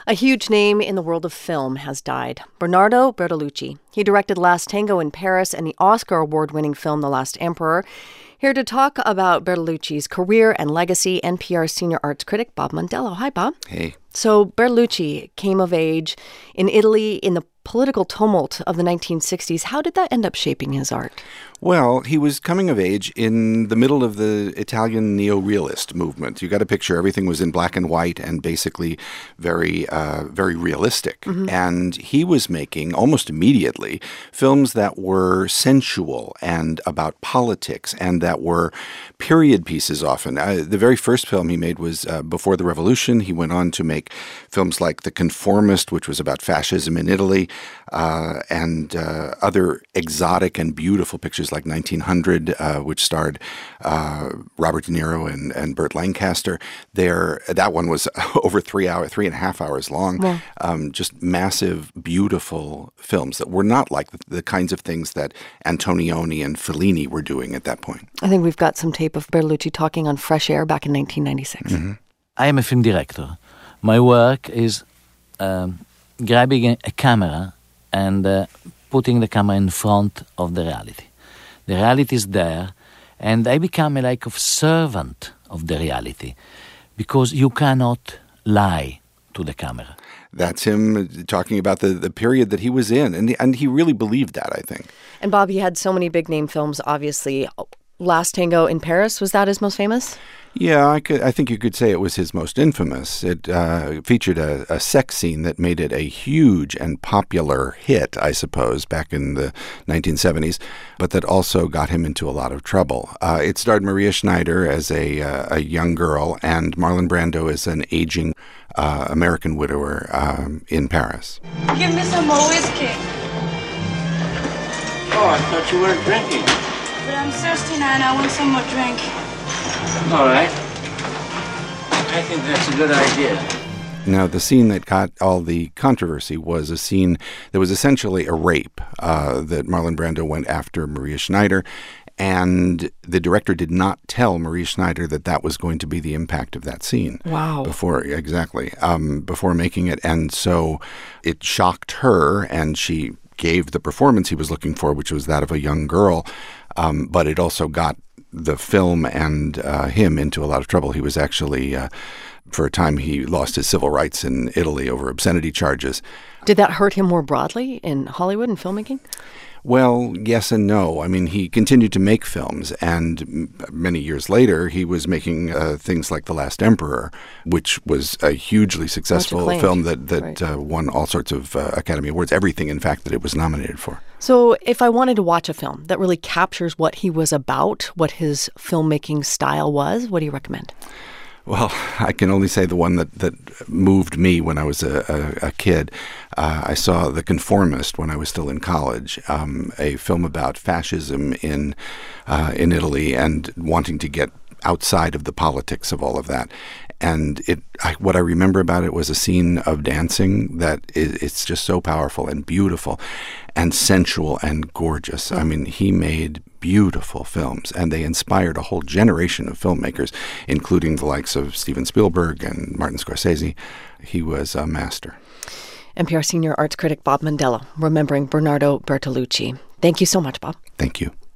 A huge name in the world of film has died. Bernardo Bertolucci. He directed Last Tango in Paris and the Oscar award-winning film The Last Emperor. Here to talk about Bertolucci's career and legacy, NPR senior arts critic Bob Mondello. Hi, Bob. Hey. So Bertolucci came of age in Italy in the political tumult of the 1960s. How did that end up shaping his art? Well, he was coming of age in the middle of the Italian neo-realist movement. You got to picture everything was in black and white and basically very realistic. Mm-hmm. And he was making, almost immediately, films that were sensual and about politics and that were period pieces often. The very first film he made was before the Revolution. He went on to make films like The Conformist, which was about fascism in Italy, and other exotic and beautiful pictures like 1900, which starred Robert De Niro and Burt Lancaster. That one was over 3.5 hours long. Yeah. Just massive, beautiful films that were not like the kinds of things that Antonioni and Fellini were doing at that point. I think we've got some tape of Bertolucci talking on Fresh Air back in 1996. Mm-hmm. I am a film director. My work is grabbing a camera and putting the camera in front of the reality. The reality is there, and I become a like of servant of the reality, because you cannot lie to the camera. That's him talking about the period that he was in, and he really believed that, I think. And Bob, he had so many big-name films, obviously. Last Tango in Paris, was that his most famous? Yeah, I think you could say it was his most infamous. It featured a sex scene that made it a huge and popular hit, I suppose, back in the 1970s, but that also got him into a lot of trouble. It starred Maria Schneider as a young girl and Marlon Brando as an aging American widower in Paris. Give me some more whiskey. Oh, I thought you weren't drinking. But I'm thirsty now and I want some more drink. All right. I think that's a good idea. Now, the scene that got all the controversy was a scene that was essentially a rape, that Marlon Brando went after Maria Schneider, and the director did not tell Maria Schneider that was going to be the impact of that scene. Wow. Before making it. And so it shocked her, and she gave the performance he was looking for, which was that of a young girl, but it also got the film and him into a lot of trouble. He was actually, for a time, he lost his civil rights in Italy over obscenity charges. Did that hurt him more broadly in Hollywood and filmmaking? Well, yes and no. I mean, he continued to make films, and many years later, he was making things like The Last Emperor, which was a hugely successful film that won all sorts of Academy Awards, everything, in fact, that it was nominated for. So if I wanted to watch a film that really captures what he was about, what his filmmaking style was, what do you recommend? Well, I can only say the one that moved me when I was a kid. I saw The Conformist when I was still in college, a film about fascism in Italy and wanting to get outside of the politics of all of that. And what I remember about it was a scene of dancing that it's just so powerful and beautiful and sensual and gorgeous. I mean, he made beautiful films, and they inspired a whole generation of filmmakers, including the likes of Steven Spielberg and Martin Scorsese. He was a master. NPR senior arts critic Bob Mondello, remembering Bernardo Bertolucci. Thank you so much, Bob. Thank you.